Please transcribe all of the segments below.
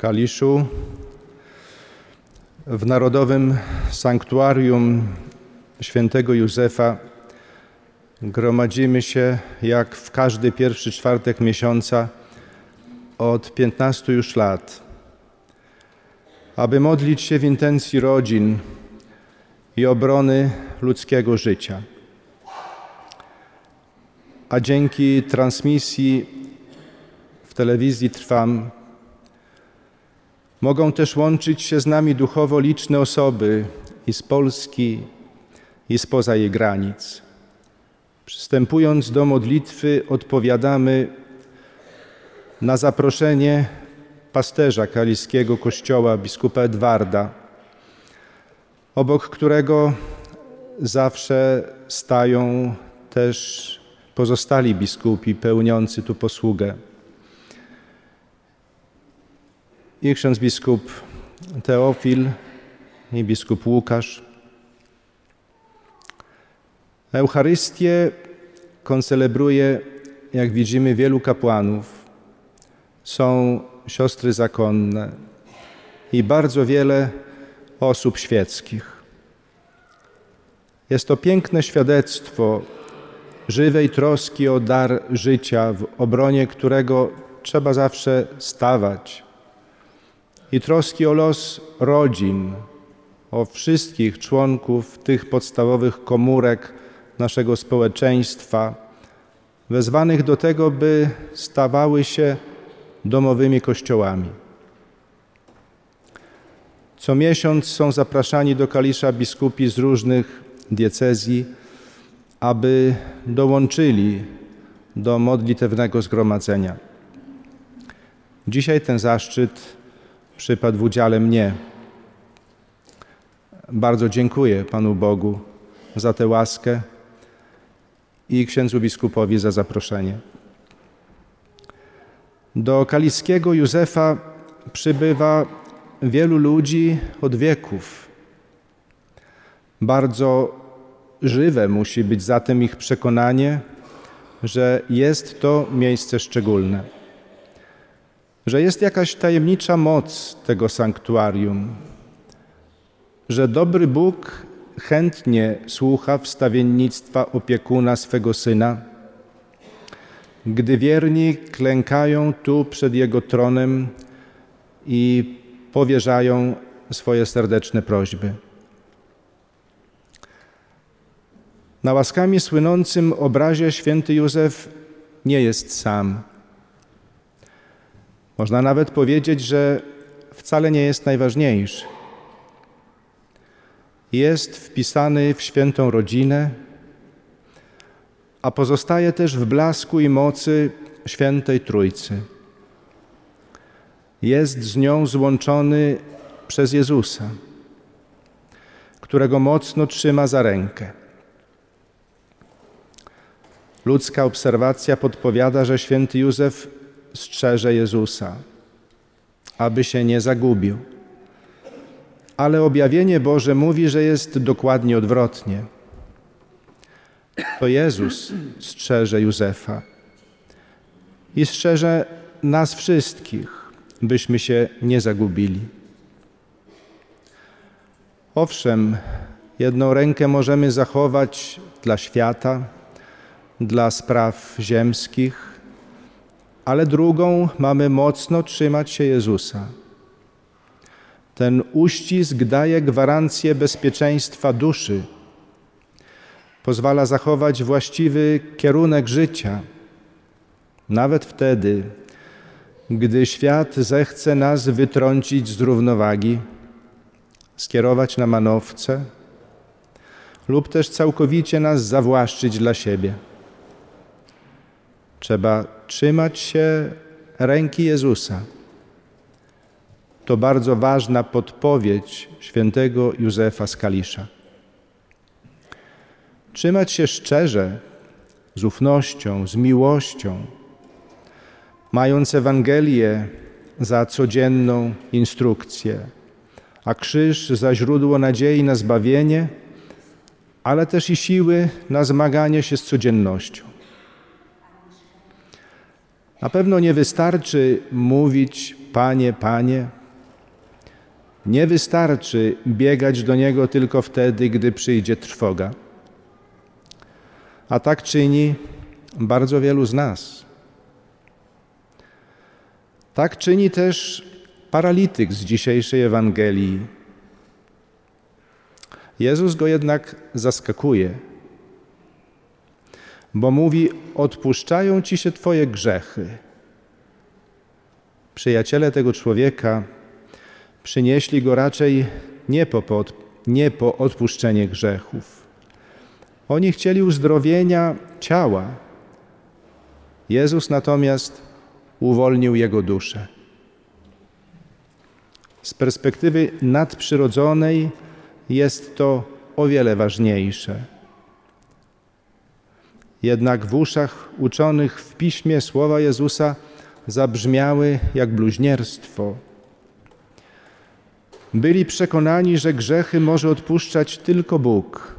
Kaliszu, w Narodowym Sanktuarium Świętego Józefa gromadzimy się jak w każdy pierwszy czwartek miesiąca od 15 już lat, aby modlić się w intencji rodzin i obrony ludzkiego życia. A dzięki transmisji w telewizji Trwam mogą też łączyć się z nami duchowo liczne osoby i z Polski, i spoza jej granic. Przystępując do modlitwy, odpowiadamy na zaproszenie pasterza kaliskiego kościoła, biskupa Edwarda, obok którego zawsze stają też pozostali biskupi pełniący tu posługę. I ksiądz biskup Teofil, i biskup Łukasz. Eucharystię koncelebruje, jak widzimy, wielu kapłanów. Są siostry zakonne i bardzo wiele osób świeckich. Jest to piękne świadectwo żywej troski o dar życia, w obronie którego trzeba zawsze stawać, i troski o los rodzin, o wszystkich członków tych podstawowych komórek naszego społeczeństwa, wezwanych do tego, by stawały się domowymi kościołami. Co miesiąc są zapraszani do Kalisza biskupi z różnych diecezji, aby dołączyli do modlitewnego zgromadzenia. Dzisiaj ten zaszczyt przypadł w udziale mnie. Bardzo dziękuję Panu Bogu za tę łaskę i księdzu biskupowi za zaproszenie. Do kaliskiego Józefa przybywa wielu ludzi od wieków. Bardzo żywe musi być zatem ich przekonanie, że jest to miejsce szczególne, że jest jakaś tajemnicza moc tego sanktuarium, że dobry Bóg chętnie słucha wstawiennictwa opiekuna swego Syna, gdy wierni klękają tu przed Jego tronem i powierzają swoje serdeczne prośby. Na łaskami słynącym obrazie święty Józef nie jest sam. Można nawet powiedzieć, że wcale nie jest najważniejszy. Jest wpisany w świętą rodzinę, a pozostaje też w blasku i mocy Świętej Trójcy. Jest z nią złączony przez Jezusa, którego mocno trzyma za rękę. Ludzka obserwacja podpowiada, że święty Józef strzeże Jezusa, aby się nie zagubił. Ale objawienie Boże mówi, że jest dokładnie odwrotnie. To Jezus strzeże Józefa i strzeże nas wszystkich, byśmy się nie zagubili. Owszem, jedną rękę możemy zachować dla świata, dla spraw ziemskich, ale drugą mamy mocno trzymać się Jezusa. Ten uścisk daje gwarancję bezpieczeństwa duszy, pozwala zachować właściwy kierunek życia, nawet wtedy, gdy świat zechce nas wytrącić z równowagi, skierować na manowce lub też całkowicie nas zawłaszczyć dla siebie. Trzeba trzymać się ręki Jezusa. To bardzo ważna podpowiedź świętego Józefa z Kalisza. Trzymać się szczerze, z ufnością, z miłością, mając Ewangelię za codzienną instrukcję, a krzyż za źródło nadziei na zbawienie, ale też i siły na zmaganie się z codziennością. Na pewno nie wystarczy mówić Panie, Panie. Nie wystarczy biegać do Niego tylko wtedy, gdy przyjdzie trwoga. A tak czyni bardzo wielu z nas. Tak czyni też paralityk z dzisiejszej Ewangelii. Jezus go jednak zaskakuje, bo mówi: odpuszczają ci się twoje grzechy. Przyjaciele tego człowieka przynieśli go raczej nie po odpuszczenie grzechów. Oni chcieli uzdrowienia ciała. Jezus natomiast uwolnił jego duszę. Z perspektywy nadprzyrodzonej jest to o wiele ważniejsze. Jednak w uszach uczonych w Piśmie słowa Jezusa zabrzmiały jak bluźnierstwo. Byli przekonani, że grzechy może odpuszczać tylko Bóg.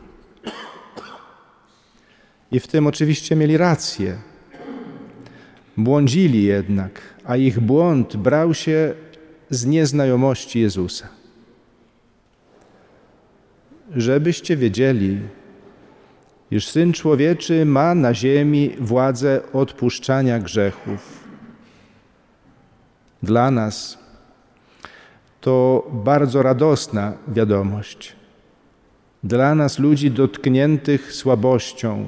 I w tym oczywiście mieli rację. Błądzili jednak, a ich błąd brał się z nieznajomości Jezusa. Żebyście wiedzieli, iż Syn Człowieczy ma na ziemi władzę odpuszczania grzechów. Dla nas to bardzo radosna wiadomość. Dla nas, ludzi dotkniętych słabością,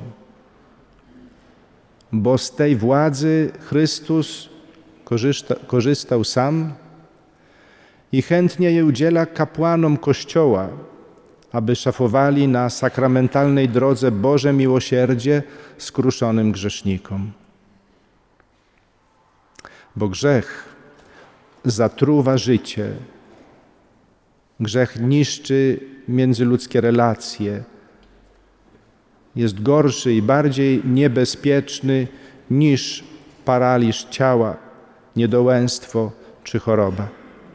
bo z tej władzy Chrystus korzystał sam i chętnie je udziela kapłanom Kościoła, aby szafowali na sakramentalnej drodze Boże miłosierdzie skruszonym grzesznikom. Bo grzech zatruwa życie, grzech niszczy międzyludzkie relacje, jest gorszy i bardziej niebezpieczny niż paraliż ciała, niedołęstwo czy choroba.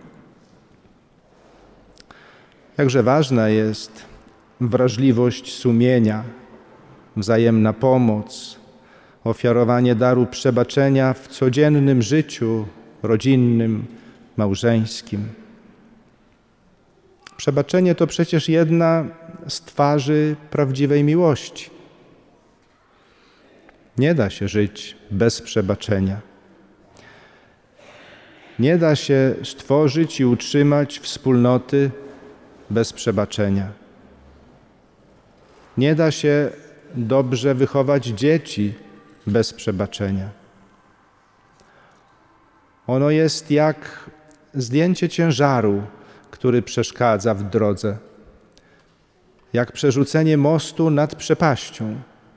Jakże ważna jest wrażliwość sumienia, wzajemna pomoc, ofiarowanie daru przebaczenia w codziennym życiu rodzinnym, małżeńskim. Przebaczenie to przecież jedna z twarzy prawdziwej miłości. Nie da się żyć bez przebaczenia. Nie da się stworzyć i utrzymać wspólnoty bez przebaczenia. Nie da się dobrze wychować dzieci bez przebaczenia. Ono jest jak zdjęcie ciężaru, który przeszkadza w drodze, jak przerzucenie mostu nad przepaścią.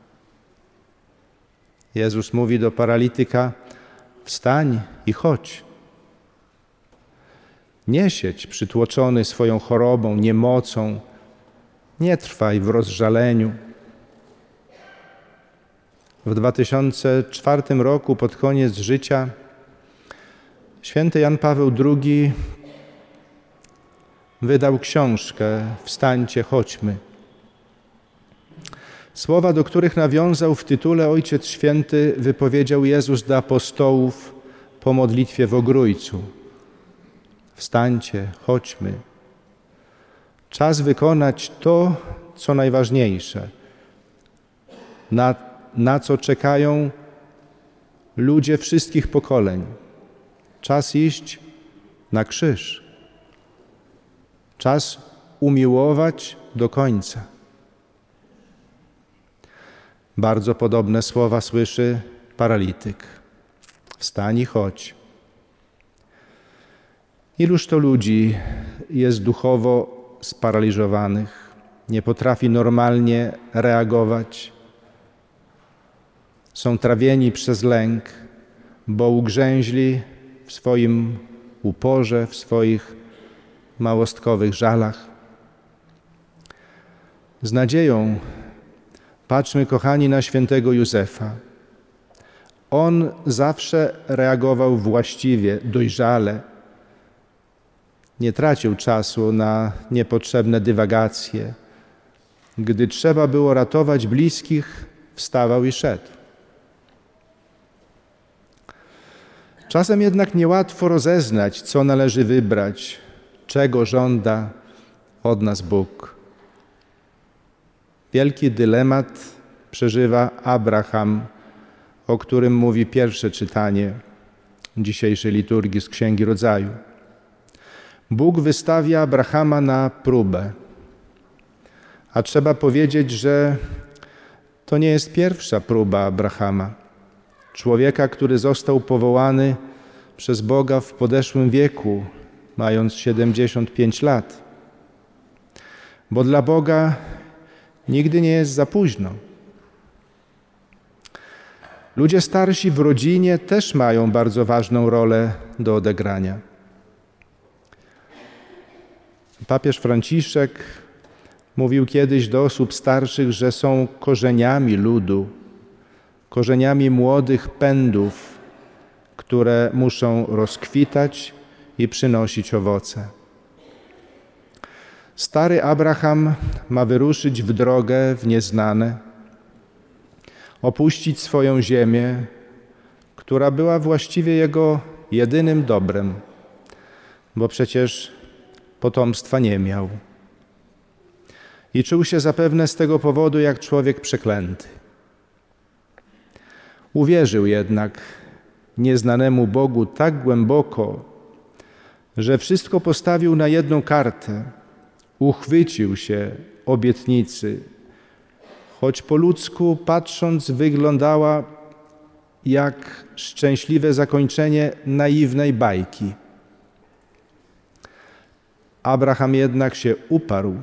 Jezus mówi do paralityka: wstań i chodź. Nie siedź przytłoczony swoją chorobą, niemocą, nie trwaj w rozżaleniu. W 2004 roku, pod koniec życia, święty Jan Paweł II wydał książkę „Wstańcie, chodźmy”. Słowa, do których nawiązał w tytule Ojciec Święty, wypowiedział Jezus do apostołów po modlitwie w Ogrójcu. Wstańcie, chodźmy. Czas wykonać to, co najważniejsze, na co czekają ludzie wszystkich pokoleń. Czas iść na krzyż. Czas umiłować do końca. Bardzo podobne słowa słyszy paralityk. Wstań i chodź. Iluż to ludzi jest duchowo sparaliżowanych, nie potrafi normalnie reagować. Są trawieni przez lęk, bo ugrzęźli w swoim uporze, w swoich małostkowych żalach. Z nadzieją patrzmy, kochani, na świętego Józefa. On zawsze reagował właściwie, dojrzale. Nie tracił czasu na niepotrzebne dywagacje. Gdy trzeba było ratować bliskich, wstawał i szedł. Czasem jednak niełatwo rozeznać, co należy wybrać, czego żąda od nas Bóg. Wielki dylemat przeżywa Abraham, o którym mówi pierwsze czytanie dzisiejszej liturgii z Księgi Rodzaju. Bóg wystawia Abrahama na próbę, a trzeba powiedzieć, że to nie jest pierwsza próba Abrahama, człowieka, który został powołany przez Boga w podeszłym wieku, mając 75 lat. Bo dla Boga nigdy nie jest za późno. Ludzie starsi w rodzinie też mają bardzo ważną rolę do odegrania. Papież Franciszek mówił kiedyś do osób starszych, że są korzeniami ludu, korzeniami młodych pędów, które muszą rozkwitać i przynosić owoce. Stary Abraham ma wyruszyć w drogę w nieznane, opuścić swoją ziemię, która była właściwie jego jedynym dobrem, bo przecież potomstwa nie miał. I czuł się zapewne z tego powodu jak człowiek przeklęty. Uwierzył jednak nieznanemu Bogu tak głęboko, że wszystko postawił na jedną kartę. Uchwycił się obietnicy, choć po ludzku patrząc wyglądała jak szczęśliwe zakończenie naiwnej bajki. Abraham jednak się uparł.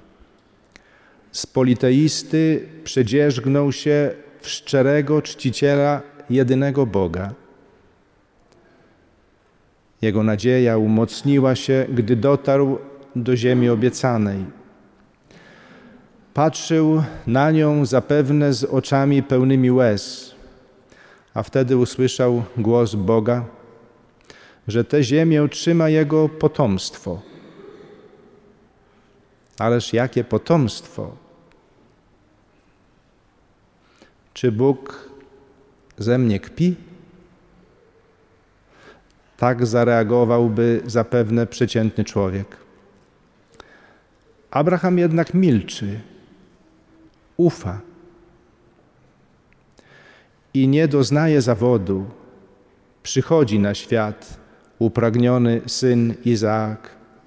Z politeisty przedzierzgnął się w szczerego czciciela jedynego Boga. Jego nadzieja umocniła się, gdy dotarł do ziemi obiecanej. Patrzył na nią zapewne z oczami pełnymi łez, a wtedy usłyszał głos Boga, że tę ziemię otrzyma jego potomstwo. Ależ jakie potomstwo! Czy Bóg ze mnie kpi? Tak zareagowałby zapewne przeciętny człowiek. Abraham jednak milczy, ufa i nie doznaje zawodu. Przychodzi na świat upragniony syn Izaak,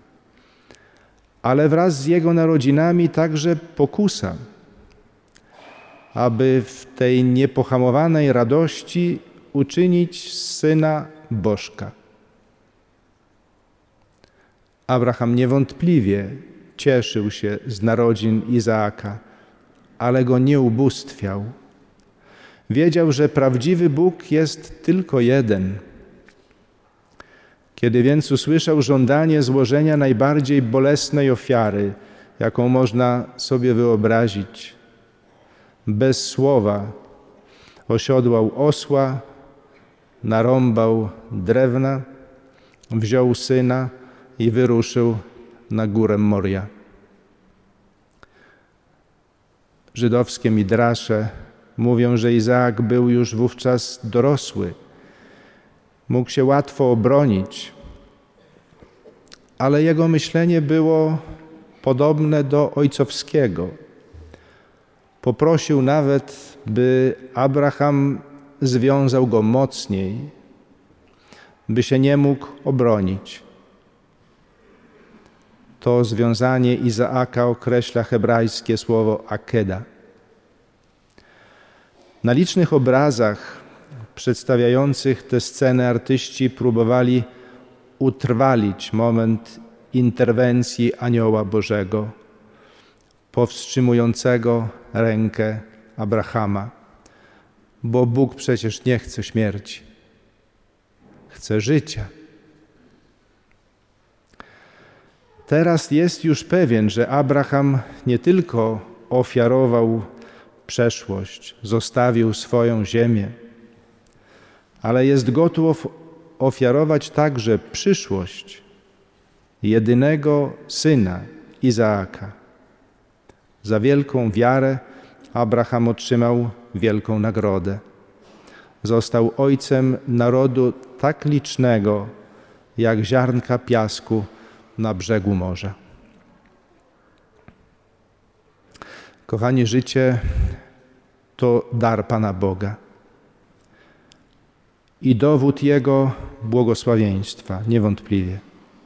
ale wraz z jego narodzinami także pokusa, aby w tej niepohamowanej radości uczynić z syna bożka. Abraham niewątpliwie cieszył się z narodzin Izaaka, ale go nie ubóstwiał. Wiedział, że prawdziwy Bóg jest tylko jeden. Kiedy więc usłyszał żądanie złożenia najbardziej bolesnej ofiary, jaką można sobie wyobrazić, bez słowa osiodłał osła, narąbał drewna, wziął syna i wyruszył na górę Moria. Żydowskie midrasze mówią, że Izaak był już wówczas dorosły. Mógł się łatwo obronić, ale jego myślenie było podobne do ojcowskiego. Poprosił nawet, by Abraham związał go mocniej, by się nie mógł obronić. To związanie Izaaka określa hebrajskie słowo akeda. Na licznych obrazach przedstawiających tę scenę artyści próbowali utrwalić moment interwencji Anioła Bożego, powstrzymującego rękę Abrahama, bo Bóg przecież nie chce śmierci, chce życia. Teraz jest już pewien, że Abraham nie tylko ofiarował przeszłość, zostawił swoją ziemię, ale jest gotów ofiarować także przyszłość jedynego syna Izaaka. Za wielką wiarę Abraham otrzymał wielką nagrodę. Został ojcem narodu tak licznego, jak ziarnka piasku na brzegu morza. Kochani, życie to dar Pana Boga i dowód Jego błogosławieństwa, niewątpliwie.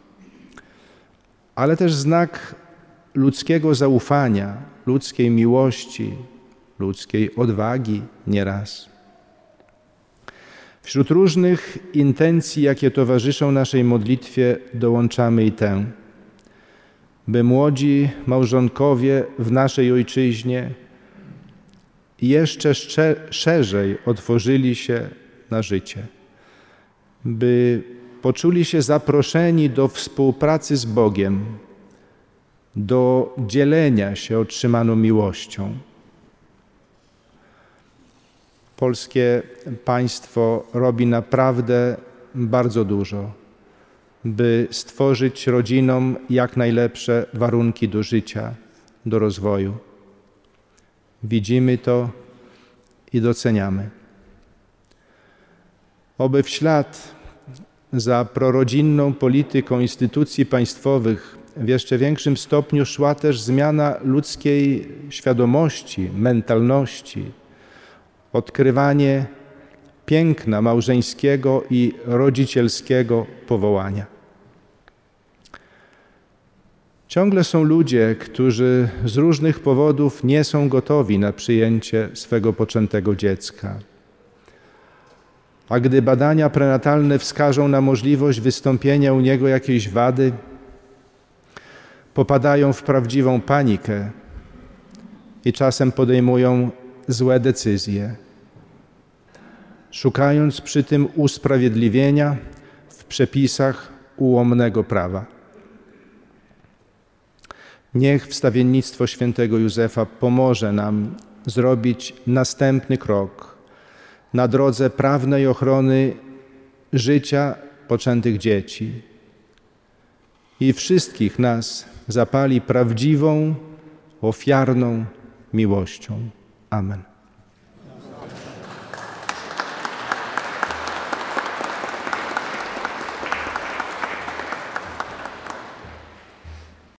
Ale też znak ludzkiego zaufania, ludzkiej miłości, ludzkiej odwagi nieraz. Wśród różnych intencji, jakie towarzyszą naszej modlitwie, dołączamy i tę, by młodzi małżonkowie w naszej ojczyźnie jeszcze szerzej otworzyli się na życie, by poczuli się zaproszeni do współpracy z Bogiem, do dzielenia się otrzymaną miłością. Polskie państwo robi naprawdę bardzo dużo, by stworzyć rodzinom jak najlepsze warunki do życia, do rozwoju. Widzimy to i doceniamy. Oby w ślad za prorodzinną polityką instytucji państwowych w jeszcze większym stopniu szła też zmiana ludzkiej świadomości, mentalności, odkrywanie piękna małżeńskiego i rodzicielskiego powołania. Ciągle są ludzie, którzy z różnych powodów nie są gotowi na przyjęcie swego poczętego dziecka. A gdy badania prenatalne wskażą na możliwość wystąpienia u niego jakiejś wady, popadają w prawdziwą panikę i czasem podejmują złe decyzje, szukając przy tym usprawiedliwienia w przepisach ułomnego prawa. Niech wstawiennictwo świętego Józefa pomoże nam zrobić następny krok na drodze prawnej ochrony życia poczętych dzieci i wszystkich nas zapali prawdziwą, ofiarną miłością. Amen.